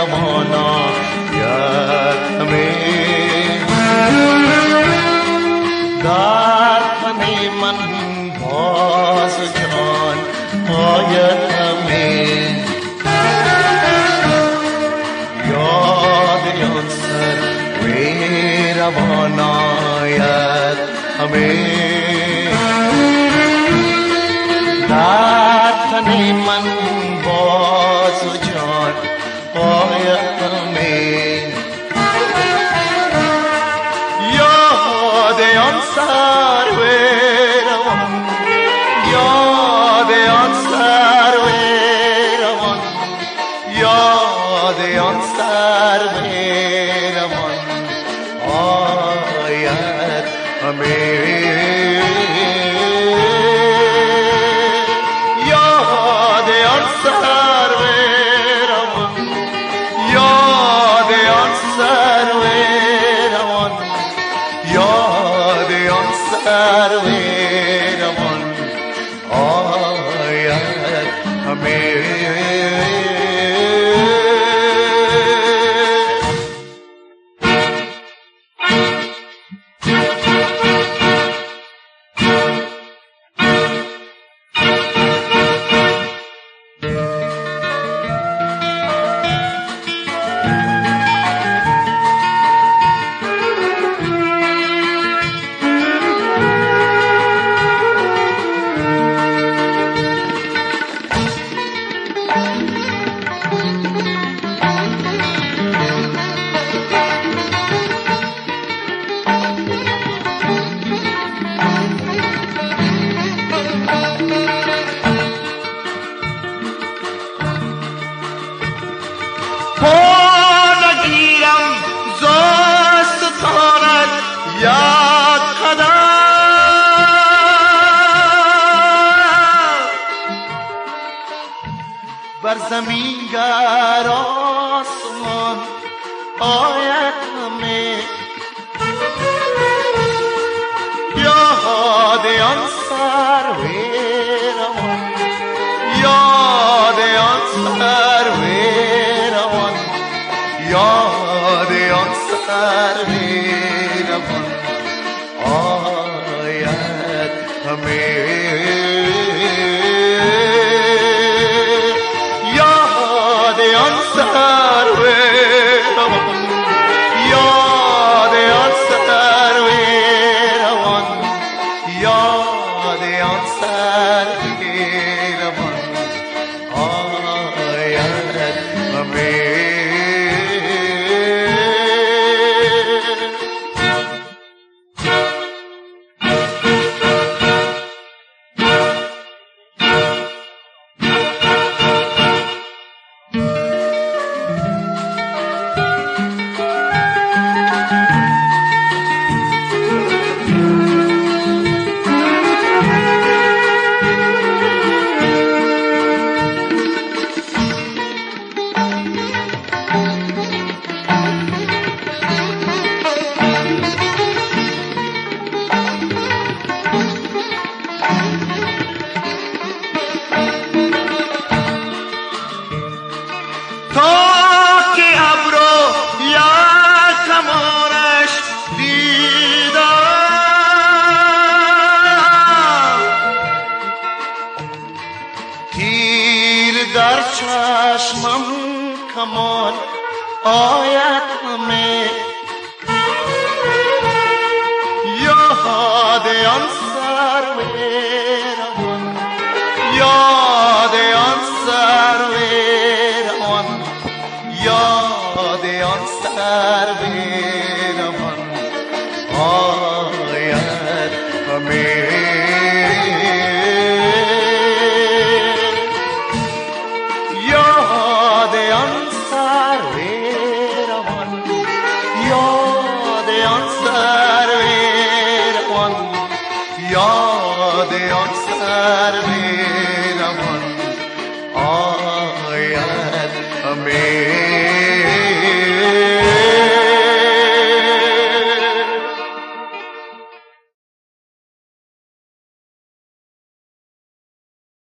روانایت همه در همه من باز جان آید همه یاد یان سر وی روانایت همه در تن من باز جان آید همه یاد آن سر و روان یاد آن سر و روان یاد آن سر و روان آید همه بر زمین گر آسمان آید همه یاد آن سر و روان یاد آن سر و روان یاد آن سر و روان آید همه در چشمم کمان آید همه یاد آن سر و روان یاد آن سر و روان یاد آن سر و روان آید همه یاد آن سر